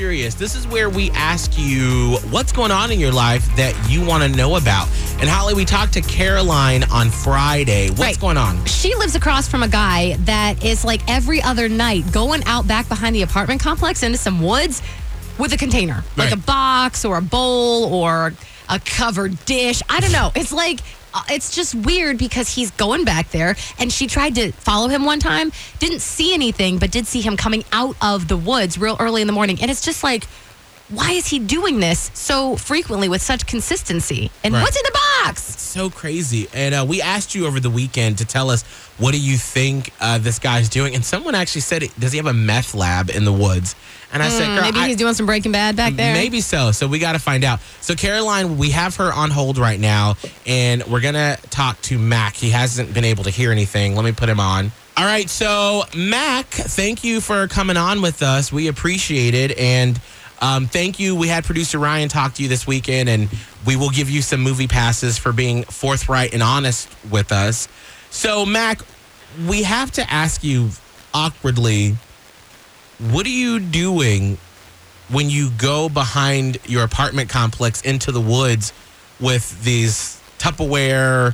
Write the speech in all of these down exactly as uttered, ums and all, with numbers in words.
Curious. This is where we ask you what's going on in your life that you want to know about. And Holly, we talked to Caroline on Friday. What's Right. going on? She lives across from a guy that is like every other night going out back behind the apartment complex into some woods with a container, like Right. a box or a bowl or a covered dish. I don't know. It's like, uh, it's just weird because he's going back there, and she tried to follow him one time, didn't see anything, but did see him coming out of the woods real early in the morning. And it's just like, why is he doing this so frequently with such consistency? And Right. what's in the box? So crazy. And uh, we asked you over the weekend to tell us, what do you think uh, this guy's doing? And someone actually said, does he have a meth lab in the woods? And I said, girl, Maybe I- he's doing some Breaking Bad back there. Maybe so. So we got to find out. So Caroline, we have her on hold right now, and we're going to talk to Mac. He hasn't been able to hear anything. Let me put him on. All right. So Mac, thank you for coming on with us. We appreciate it. And um, thank you. We had producer Ryan talk to you this weekend, and we will give you some movie passes for being forthright and honest with us. So Mac, we have to ask you awkwardly, what are you doing when you go behind your apartment complex into the woods with these Tupperware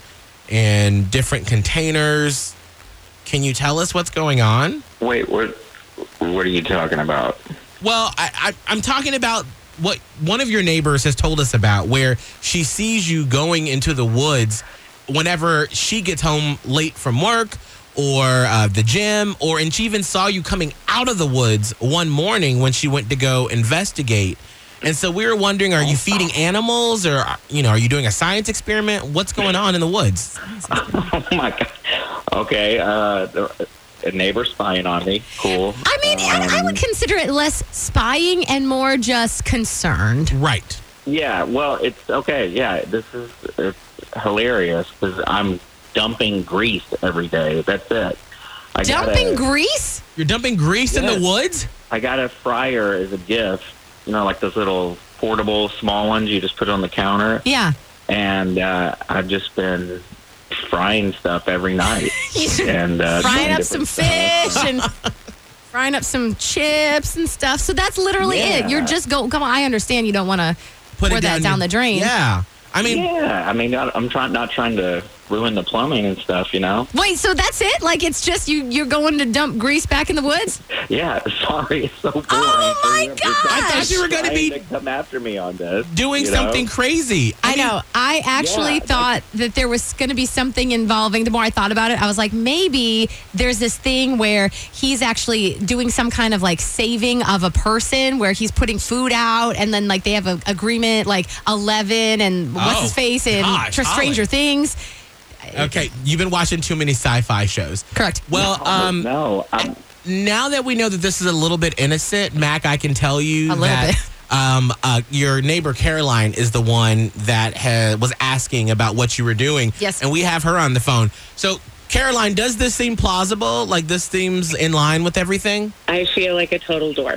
and different containers? Can you tell us what's going on? Wait, what? What are you talking about? Well, I, I, I'm talking about what one of your neighbors has told us about, where she sees you going into the woods whenever she gets home late from work or uh, the gym, or and she even saw you coming out of the woods one morning when she went to go investigate. And so we were wondering, are you feeding animals, or you know, are you doing a science experiment? What's going on in the woods? Oh my god. Okay, uh, the, a neighbor spying on me. Cool. I mean, I, I would consider it less spying and more just concerned. Right. Yeah. Well, it's okay. Yeah, this is it's hilarious because I'm dumping grease every day. That's it. I Dumping got a, grease? You're dumping grease in Yes. the woods? I got a fryer as a gift. You know, like those little portable small ones you just put on the counter. Yeah. And uh, I've just been frying stuff every night. and uh, Frying doing up different some stuff. fish and frying up some chips and stuff. So that's literally it. Yeah. You're just go. Come on, I understand you don't want to Put pour it that down your- the drain. Yeah. I mean, Yeah, I mean, I'm trying not trying to ruin the plumbing and stuff, you know. Wait, so that's it? Like it's just you? You're going to dump grease back in the woods? Yeah, sorry, it's so boring. Oh, my You're gosh! I thought you were going to trying be come after me on this. doing you know? something crazy. I mean, know. I actually Yeah, thought that there was going to be something involving, the more I thought about it, I was like, maybe there's this thing where he's actually doing some kind of like saving of a person where he's putting food out and then like they have an agreement, like Eleven and what's Oh, his face in gosh, Tr- Stranger Holly. Things. Okay, you've been watching too many sci-fi shows. Correct. Well, um, no, I'm, now that we know that this is a little bit innocent, Mac, I can tell you A little that bit. Um, uh, your neighbor Caroline is the one that ha- was asking about what you were doing. Yes. And we have her on the phone. So, Caroline, does this seem plausible? Like this seems in line with everything? I feel like a total dork.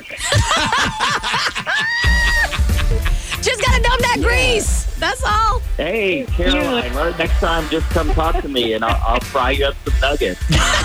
Just got to dump that grease. That's all. hey, Caroline, right, next time just come talk to me and I'll, I'll fry you up some nuggets.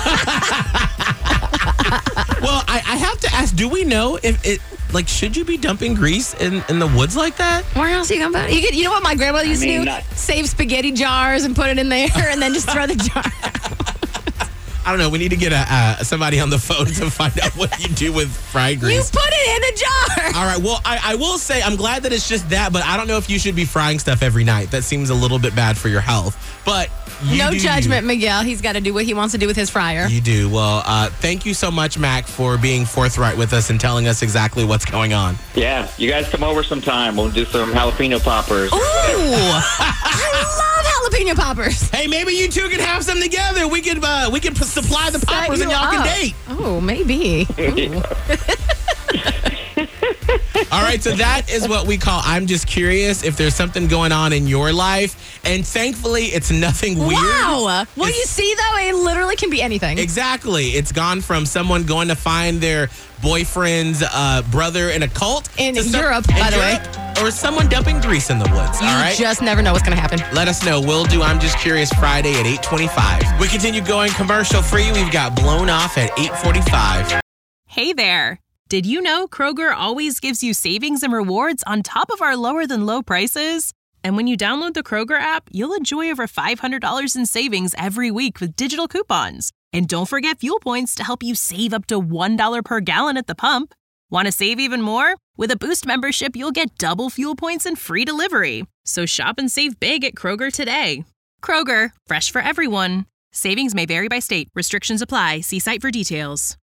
Well, I, I have to ask, do we know if it, like, should you be dumping grease in, in the woods like that? Where else are you going to put it? You, get, you know what my grandmother used mean, to do? not- Save spaghetti jars and put it in there and then just throw the jar out. I don't know. We need to get a, uh, somebody on the phone to find out what you do with fried You grease. put it in a jar. All right. Well, I, I will say I'm glad that it's just that, but I don't know if you should be frying stuff every night. That seems a little bit bad for your health. But you No do judgment, Miguel. He's got to do what he wants to do with his fryer. You, you do. Well, uh, thank you so much, Mac, for being forthright with us and telling us exactly what's going on. Yeah, you guys come over sometime. We'll do some jalapeno poppers. Ooh, I love jalapeno poppers. Hey, maybe you two can have some together. We could uh, we can p- supply the poppers and you y'all can up. date. Oh, maybe. All right, so that is what we call I'm Just Curious if there's something going on in your life. And thankfully, it's nothing weird. Wow. Well, It's- you see, though, it literally can be anything. Exactly. It's gone from someone going to find their boyfriend's uh, brother in a cult. In to some- Europe, in by the way. Europe, Or someone dumping grease in the woods, You all right? just never know what's going to happen. Let us know. We'll do I'm Just Curious Friday at eight twenty-five. We continue going commercial free. We've got Blown Off at eight forty-five. Hey there. Did you know Kroger always gives you savings and rewards on top of our lower than low prices? And when you download the Kroger app, you'll enjoy over five hundred dollars in savings every week with digital coupons. And don't forget fuel points to help you save up to one dollar per gallon at the pump. Want to save even more? With a Boost membership, you'll get double fuel points and free delivery. So shop and save big at Kroger today. Kroger, fresh for everyone. Savings may vary by state. Restrictions apply. See site for details.